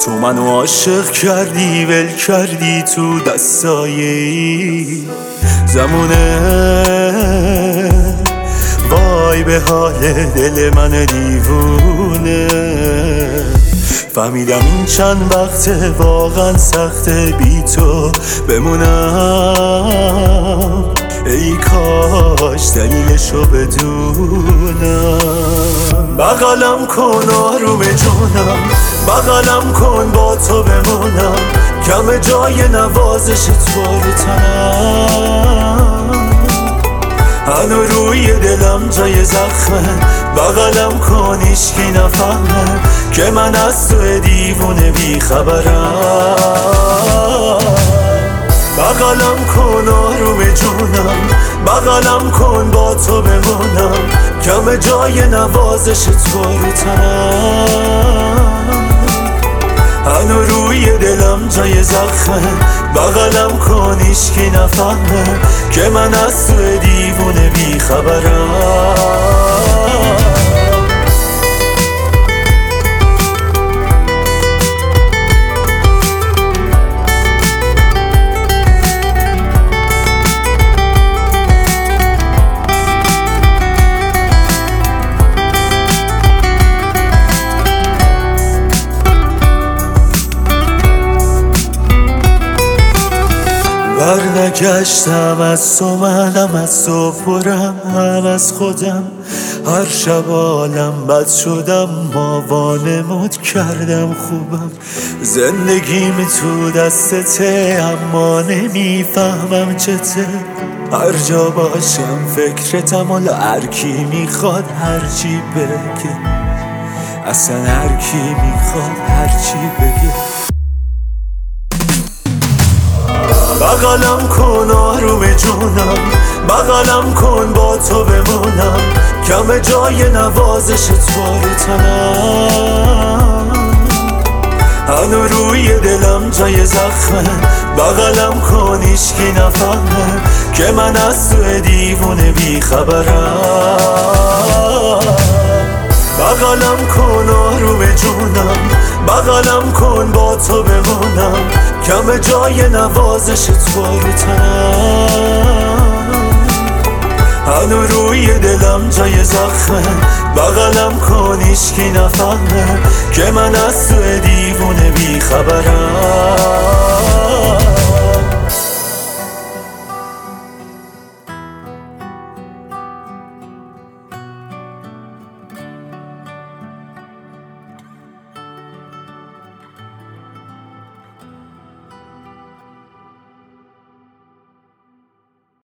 تو منو عاشق کردی، ول کردی تو دستای زمونه. وای به حال دل من دیوونه. فهمیدم این چند وقته واقعا سخته بی تو بمونم. ای کاش دلیلشو بدونم. بغلم کن آروم جونم، بغلم کن با تو بمونم. کم جای نوازش تو رو تنم، هنو روی دلم جای زخمه. بغلم کن هیچکی نفهمه که من از تو دیوونه بی خبرم. بغلم کن آروم جونم، بغلم کن با تو بمونم. کم جای نوازش تو رو تنم، هنو روی دلم جای زخمه. بغلم کن هیچکی نفهمه که من از تو دیوونه بی خبرم. برنگشتم از تو، منم از تو پرم، هم از خودم. هر شب حالم بد شدم، ما وانمود کردم خوبم. زندگیم تو دستته اما نمیفهمم چته. هر جا باشم فکرتم، حالا هر کی میخواد هرچی بگه. اصلا هر کی میخواد هرچی بگه. بغلم کن آروم جونم، بغلم کن با تو بمونم. کم جای نوازش تو رو تنم، هنو روی دلم جای زخمه. بغلم کن هیچکی نفهمه که من از تو دیوونه بی خبرم. بغلم کن آروم جونم، بغلم کن با تو بمونم. کم جای نوازش تو رو تنم، هنو روی دلم جای زخمه. بغلم کن هیچکی نفهمه که من از تو دیوونه بی خبرم.